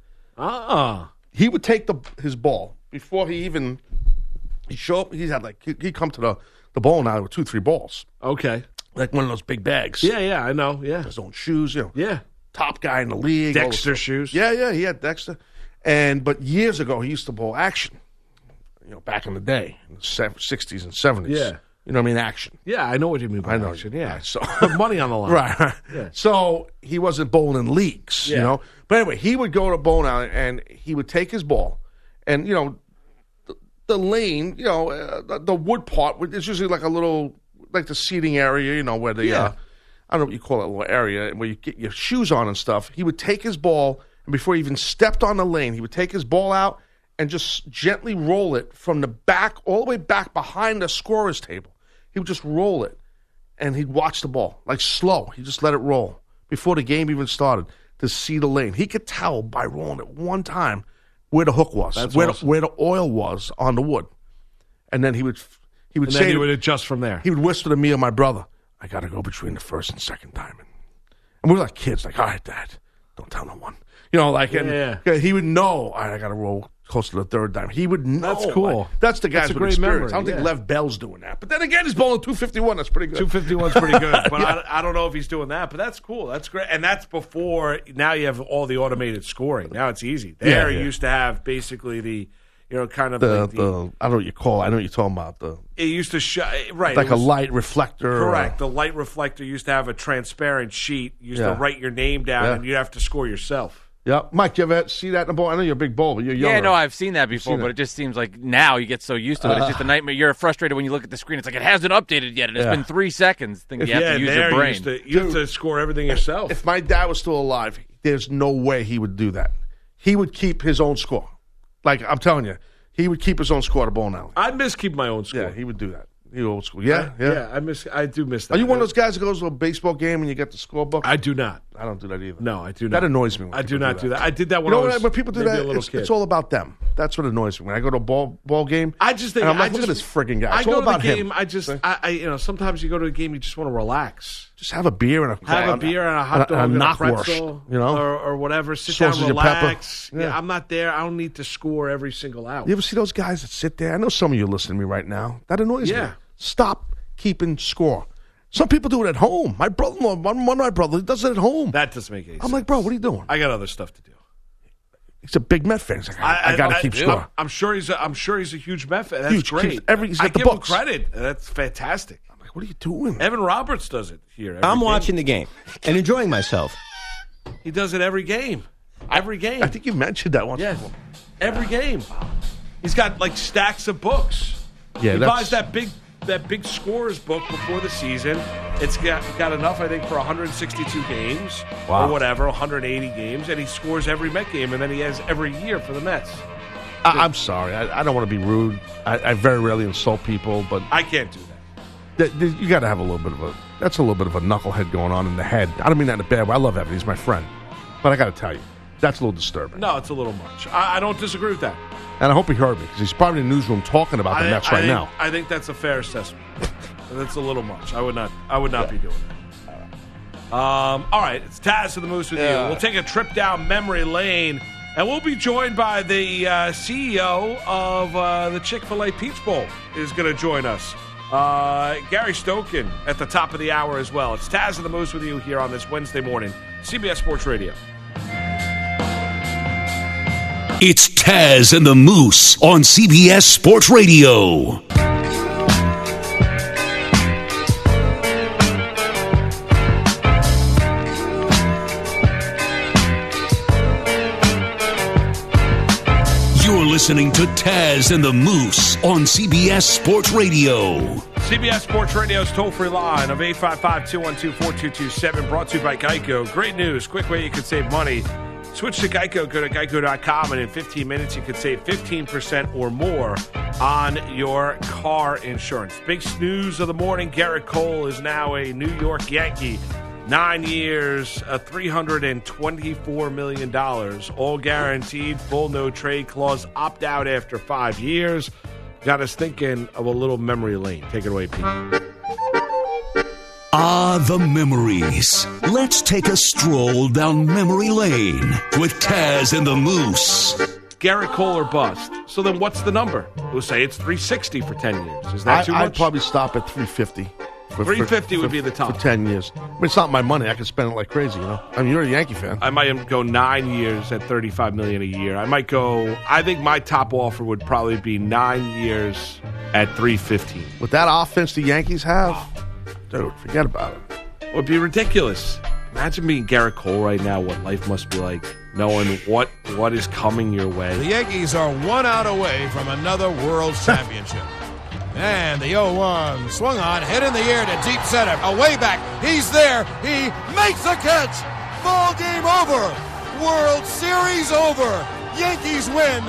Uh-uh. He would take the his ball before he even he show up. He had like he he'd come to the the bowling alley with two three balls. Okay. Like one of those big bags. Yeah, yeah, I know. Yeah. His own shoes. You know. Yeah. Top guy in the league. all Dexter this stuff. shoes. Yeah, yeah. He had Dexter. And but years ago he used to bowl action. You know, back in the day, in the sixties and seventies. Yeah. You know what I mean? Action. Yeah, I know what you mean by I know. action. Yeah. Right, so Put money on the line. Right. right. Yeah. So he wasn't bowling in leagues, Yeah. you know. But anyway, he would go to bowling alley and he would take his ball, and you know, the, the lane, you know, uh, the, the wood part. It's usually like a little, like the seating area, you know, where the Yeah. uh, I don't know what you call it, a little area where you get your shoes on and stuff. He would take his ball, and before he even stepped on the lane, he would take his ball out and just gently roll it from the back all the way back behind the scorer's table. He would just roll it, and he'd watch the ball, like slow. He just let it roll before the game even started to see the lane. He could tell by rolling it one time where the hook was, That's where, awesome. the, where the oil was on the wood. And then he would he would And say, then he would adjust from there. he would whisper to me and my brother, I got to go between the first and second diamond. And we were like kids, like, all right, Dad, don't tell no one. You know, like, and Yeah. he would know, all right, I got to roll close to the third diamond. He would know. That's cool. Like, that's the That's guys a with great experience. memory, I don't think yeah. Lev Bell's doing that. But then again, he's bowling two fifty-one. That's pretty good. two fifty-one's pretty good, but I, I don't know if he's doing that. But that's cool. That's great, and that's before now you have all the automated scoring. Now it's easy. There, Yeah, you yeah. used to have basically the, you know, kind of The, like the, the, I don't know what you call it. I know what you're talking about. The it used to show right, Like it a was- light reflector. or- Correct. The light reflector used to have a transparent sheet. You used Yeah. to write your name down, Yeah. and you'd have to score yourself. Yeah. Mike, you ever see that in the bowl? I know you're a big bowl, but you're younger. Yeah, no, I've seen that before, seen but it. it just seems like now you get so used to it. It's just a nightmare. You're frustrated when you look at the screen. It's like it hasn't updated yet, and it's Yeah. been three seconds. Think you have yeah, to use there your you brain. used to you have to score everything yourself. If my dad was still alive, there's no way he would do that. He would keep his own score. Like, I'm telling you, he would keep his own score at a bowling alley. I miss keeping my own score. Yeah, he would do that. He old school. Yeah, I, yeah. I miss. I do miss that. Are you one of those guys that goes to a baseball game and you get the scorebook? I do not. I don't do that either. No, I do not. That annoys me. When I do people not do that. I did that when you know I was what, when people do maybe that, a little it's, kid. it's all about them. That's what annoys me. When I go to a ball ball game, I just think and I'm like, I look just, at this frigging guy. I It's go all to the about game. him. I just, See? I, I, you know, sometimes you go to a game, you just want to relax, Just have a beer and a have a beer and a hot dog and and, a a knockwurst, pretzel, you know, or, or whatever. Sit Sausage down, and pepper. relax. Yeah. Yeah. I'm not there. I don't need to score every single out. You ever see those guys that sit there? I know some of you are listening to me right now. That annoys Yeah. me. Stop keeping score. Some people do it at home. My brother-in-law, one one of my brothers, does it at home. That doesn't make any sense. I'm like, bro, what are you doing? I got other stuff to do. He's a big Met fan. He's like, I, I, I got to keep I, score. I'm sure he's a, I'm sure he's a huge Met fan. That's Huge. great. Keeps every, he's got I the give books. him credit. That's fantastic. I'm like, what are you doing? Evan Roberts does it here. every I'm game. watching the game and enjoying myself. He does it every game. Every game. I think you mentioned that once. Yes. before. Every game. He's got like stacks of books. Yeah, he that's- buys that big that big scorers book before the season. It's got got enough, I think, for one hundred sixty-two games Wow. or whatever, one hundred eighty games, and he scores every Met game, and then he has every year for the Mets. I, I'm sorry. I, I don't want to be rude. I, I very rarely insult people, but I can't do that. th- th- you got to have a little bit of a. That's a little bit of a knucklehead going on in the head. I don't mean that in a bad way. I love Evan. He's my friend, but I got to tell you, that's a little disturbing. No, it's a little much. I, I don't disagree with that. And I hope he heard me because he's probably in the newsroom talking about the I, Mets I right think, now. I think that's a fair assessment. That's a little much. I would not. I would not Yeah. be doing that. Um, all right, it's Taz of the Moose with Yeah. you. We'll take a trip down memory lane, and we'll be joined by the uh, C E O of uh, the Chick-fil-A Peach Bowl is going to join us. Uh, Gary Stokin at the top of the hour as well. It's Taz of the Moose with you here on this Wednesday morning, C B S Sports Radio. It's Taz and the Moose on C B S Sports Radio. You're listening to Taz and the Moose on C B S Sports Radio. C B S Sports Radio's toll-free line of eight five five, two one two, four two two seven, brought to you by Geico. Great news, quick way you can save money. Switch to Geico, go to geico dot com, and in fifteen minutes you can save fifteen percent or more on your car insurance. Big news of the morning, Garrett Cole is now a New York Yankee. Nine years, uh, three hundred twenty-four million dollars, all guaranteed, full no trade clause, opt out after five years. Got us thinking of a little memory lane. Take it away, Pete. Ah, the memories. Let's take a stroll down memory lane with Taz and the Moose. Garrett Cole or bust. So then what's the number? We'll say it's three hundred sixty for ten years. Is that I, too I'd much? probably stop at three fifty. For, three fifty for, would be the top. For ten years. I mean, it's not my money. I could spend it like crazy, you know? I mean, you're a Yankee fan. I might go nine years at thirty-five million dollars a year. I might go, I think my top offer would probably be nine years at three fifteen. With that offense the Yankees have, dude, forget about it. It would be ridiculous. Imagine being Garrett Cole right now, what life must be like, knowing what what is coming your way. The Yankees are one out away from another World Championship. And the oh one swung on, hit in the air to deep center. Away back. He's there. He makes a catch. Ball game over. World Series over. Yankees win.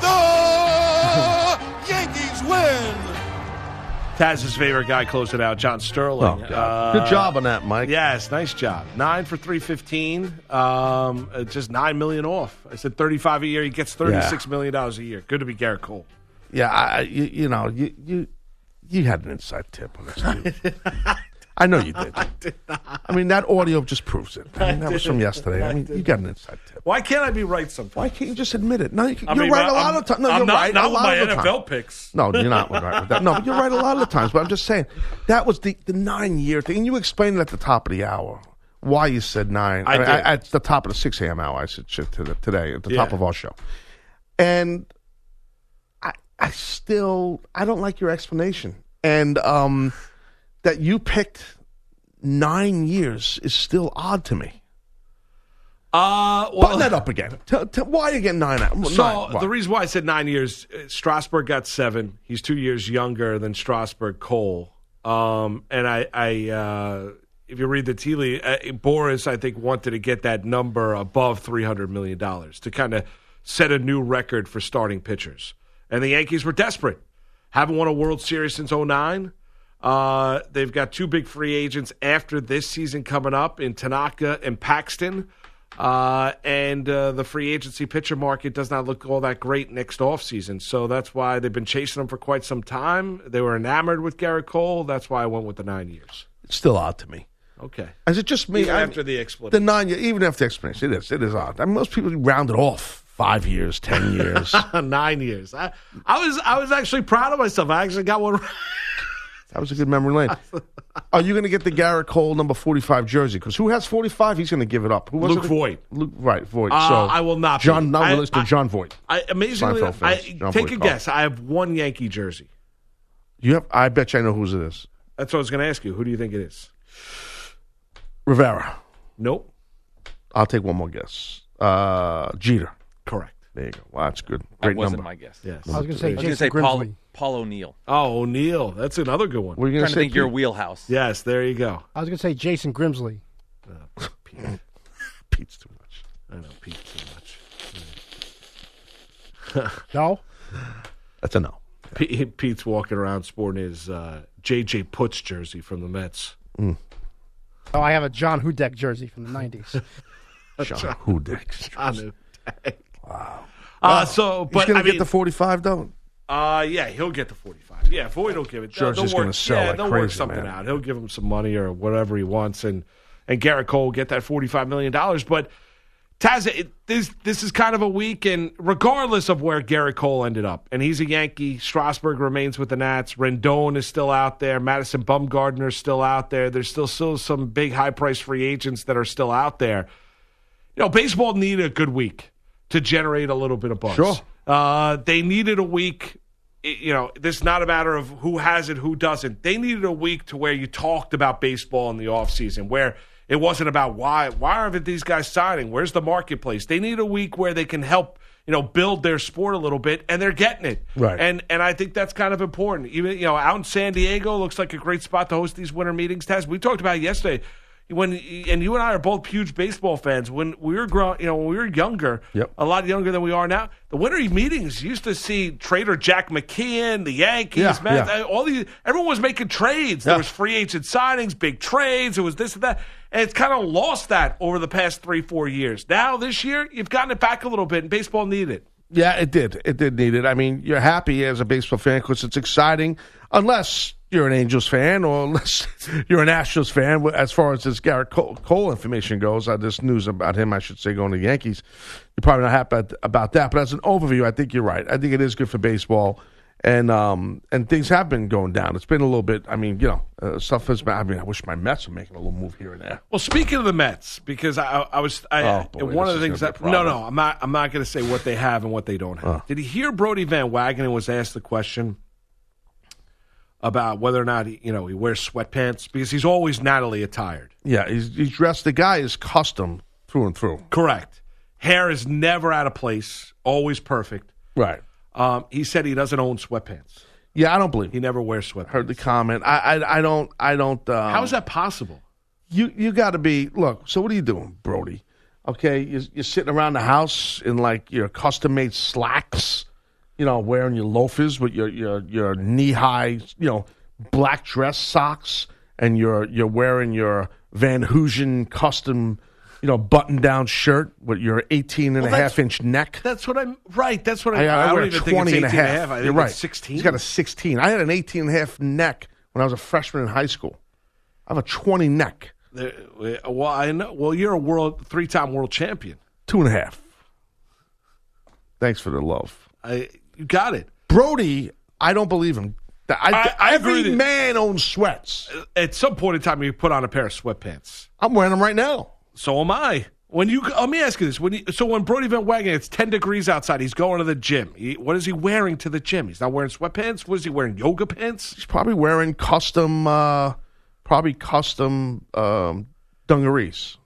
The Yankees win. Taz's favorite guy closing out, John Sterling. Oh, God. Good job on that, Mike. Yes, nice job. Nine for three fifteen. Um, uh, just nine million off. I said thirty-five a year. He gets thirty-six million dollars a year. Good to be Garrett Cole. Yeah, I, you, you know, you, you you had an inside tip on this dude. I know you did. I did not. I mean, that audio just proves it. I mean, that I was from didn't. yesterday. I I mean, you didn't. got an inside tip. Why can't I be right sometimes? Why can't you just admit it? No, you, I you're mean, right a I'm- lot of times. No, I'm you're not- right not a with lot my of the N F L time. picks. No, you're not right with that. No, but you're right a lot of the times. But I'm just saying, that was the, the nine-year thing. And you explained it at the top of the hour, why you said nine. I mean, did. at the top of the six a.m. hour, I said shit to the, today, at the Yeah. top of our show. And I, I still, I don't like your explanation. And um, that you picked nine years is still odd to me. Uh, well, Button that up again. Tell, tell, why again nine? So nine, why? the reason why I said nine years, uh, Strasburg got seven. He's two years younger than Strasburg Cole. Um, and I, I uh, if you read the tea leaf, uh, Boris, I think, wanted to get that number above three hundred million dollars to kind of set a new record for starting pitchers. And the Yankees were desperate. Haven't won a World Series since oh nine. Uh, they've got two big free agents after this season coming up in Tanaka and Paxton. Uh, and uh, the free agency pitcher market does not look all that great next offseason. So that's why they've been chasing him for quite some time. They were enamored with Garrett Cole. That's why I went with the nine years. It's still odd to me. Okay. Is it just me? Even I- after the explanation. The nine year, even after the explanation, it is. It is odd. I mean, most people round it off. Five years, ten years. Nine years. I, I was I was actually proud of myself. I actually got one right. That was a good memory lane. Are you going to get the Garrett Cole number forty-five jersey? Because who has forty-five? He's going to give it up. Who was Luke it? Voigt. Luke, right, Voigt. Uh, so I will not. John, be. not I, listed. I, John Voigt. I amazingly, Seinfeld I, fans, John take Voigt a call. guess. I have one Yankee jersey. You have. I bet you I know whose it is. That's what I was going to ask you. Who do you think it is? Rivera. Nope. I'll take one more guess. Uh, Jeter. Correct. There you go. Wow, that's good. That Great wasn't number. my guess. Yes. I was going to say I was going to Jason say Paul, Grimsley. Paul O'Neill. Oh, O'Neill. That's another good one. What are you I'm going trying to think say? your Pete? wheelhouse. Yes, there you go. I was going to say Jason Grimsley. Uh, Pete. Pete's too much. I know Pete's too much. No? That's a no. Pete, Pete's walking around sporting his uh, J J Putz jersey from the Mets. Mm. Oh, I have a John Hudek jersey from the nineties. John Hudek. John Hudek. Wow. Uh, so, He's but going I to get mean, the forty-five, though? Uh, yeah, he'll get the forty-five. Yeah, Void will give it. Sure, it's they'll just work, gonna sell yeah, like they'll work crazy, something man. out. He'll give him some money or whatever he wants, and and Garrett Cole will get that forty-five million dollars. But Taz, it, this this is kind of a week, and regardless of where Garrett Cole ended up, and he's a Yankee, Strasburg remains with the Nats, Rendon is still out there, Madison Bumgarner is still out there. There's still still some big high price free agents that are still out there. You know, baseball needed a good week to generate a little bit of buzz. Sure. Uh, they needed a week. You know, this is not a matter of who has it, who doesn't. They needed a week to where you talked about baseball in the offseason, where it wasn't about why why aren't these guys signing? Where's the marketplace? They need a week where they can help, you know, build their sport a little bit, and they're getting it. Right. And and I think that's kind of important. Even, you know, out in San Diego looks like a great spot to host these winter meetings. Taz, we talked about it yesterday. When and you and I are both huge baseball fans. When we were growing, you know, when we were younger, yep. a lot younger than we are now, the winter meetings used to see Trader Jack McKeon, the Yankees, Yeah, man, yeah. all these. Everyone was making trades. Yeah. There was free agent signings, big trades. It was this and that, and it's kind of lost that over the past three, four years. Now this year, you've gotten it back a little bit, and baseball needed it. Yeah, it did. It did need it. I mean, you're happy as a baseball fan because it's exciting, unless you're an Angels fan or unless you're an Astros fan. As far as this Garrett Cole, Cole information goes, uh, this news about him, I should say, going to the Yankees, you're probably not happy about, about that. But as an overview, I think you're right. I think it is good for baseball. And um, and things have been going down. It's been a little bit, I mean, you know, uh, stuff has been, I mean, I wish my Mets were making a little move here and there. Well, speaking of the Mets, because I, I was, I, Oh, boy, one of the this things is gonna that, be a no, problem. no, I'm not, I'm not going to say what they have and what they don't have. Oh. Did you hear Brody Van Wagenen was asked the question about whether or not he, you know, he wears sweatpants because he's always Natalie attired. Yeah, he's, he's dressed, the guy is custom through and through. Correct. Hair is never out of place, always perfect. Right. Um, he said he doesn't own sweatpants. Yeah, I don't believe He never wears sweatpants. Heard the comment. I I, I don't, I don't. Um, How is that possible? You you got to be, look, so what are you doing, Brody? Okay, you're, you're sitting around the house in like your custom-made slacks, you know, wearing your loafers with your your, your knee-high, you know, black dress socks, and you're you're wearing your Van Hoosen custom, you know, button-down shirt with your eighteen and Well, a that's- half inch neck. That's what I'm, right, that's what I, I, I, I wear don't a even think it's twenty eighteen and a half. I think You're right. it's sixteen. He's got a sixteen. I had an eighteen and a half neck when I was a freshman in high school. I have a twenty neck. There- Well, I know. Well, you're a world three-time world champion. Two and a half. Thanks for the love. I, you got it. Brody, I don't believe him. I, I every agree that- man owns sweats. At some point in time, you put on a pair of sweatpants. I'm wearing them right now. So am I. When you let me ask you this: when you, so when Brody Van Wagenen, it's ten degrees outside. He's going to the gym. He, what is he wearing to the gym? He's not wearing sweatpants. What is he wearing? Yoga pants? He's probably wearing custom, uh, probably custom um, dungarees.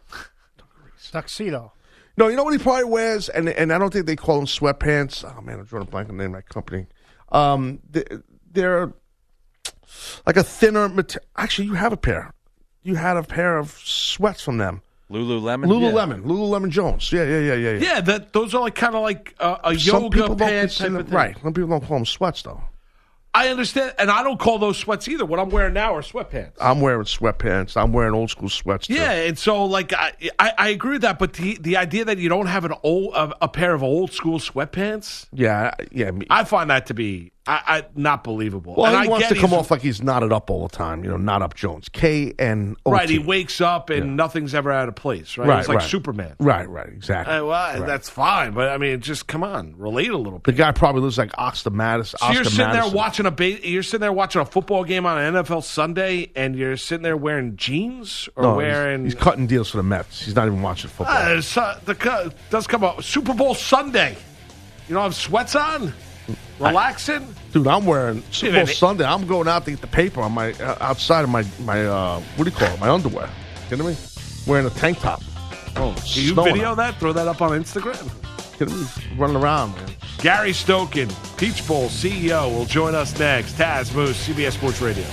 Tuxedo. No, you know what he probably wears, and and I don't think they call them sweatpants. Oh man, I'm drawing a blank on the name of that company. Um, they, they're like a thinner material. Actually, you have a pair. You had a pair of sweats from them. Lululemon? Lululemon. Lululemon Jones. Yeah, yeah, yeah, yeah. Yeah, Yeah, that those are like kind of like uh, a Some yoga people don't pants type consider- of thing. Right. Some people don't call them sweats, though. I understand, and I don't call those sweats either. What I'm wearing now are sweatpants. I'm wearing sweatpants. I'm wearing old school sweats, too. Yeah, and so like I, I, I agree with that, but the the idea that you don't have an old a, a pair of old school sweatpants, Yeah, yeah. me- I find that to be I, I not believable. Well, and he I wants get to come he's- off like he's knotted up all the time. You know, knot up Jones. K N O T. Right, he wakes up and nothing's ever out of place, right? Right, He's like right. Superman. Right, right, exactly. Uh, well, Right. that's fine, but I mean, just come on, relate a little bit. The guy probably looks like Oscar Madison. So Oscar you're sitting Madison. there watching a ba- you're sitting there watching a football game on an N F L Sunday, and you're sitting there wearing jeans or No, he's- wearing. He's, cutting deals for the Mets. He's not even watching football. Ah, it's, uh, the co- does come up Super Bowl Sunday. You don't have sweats on, relaxing. Dude, I'm wearing Super Dude, Bowl it- Sunday. I'm going out to get the paper on my uh, outside of my my uh, what do you call it? My underwear. Kidding me? Wearing a tank top. Oh, can you Snowing video out. that? Throw that up on Instagram. Kidding me? Running around, man. Gary Stokin, Peach Bowl C E O, will join us next. Taz Moose, C B S Sports Radio.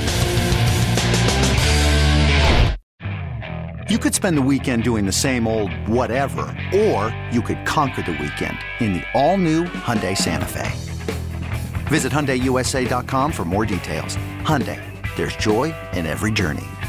You could spend the weekend doing the same old whatever, or you could conquer the weekend in the all-new Hyundai Santa Fe. Visit Hyundai U S A dot com for more details. Hyundai, there's joy in every journey.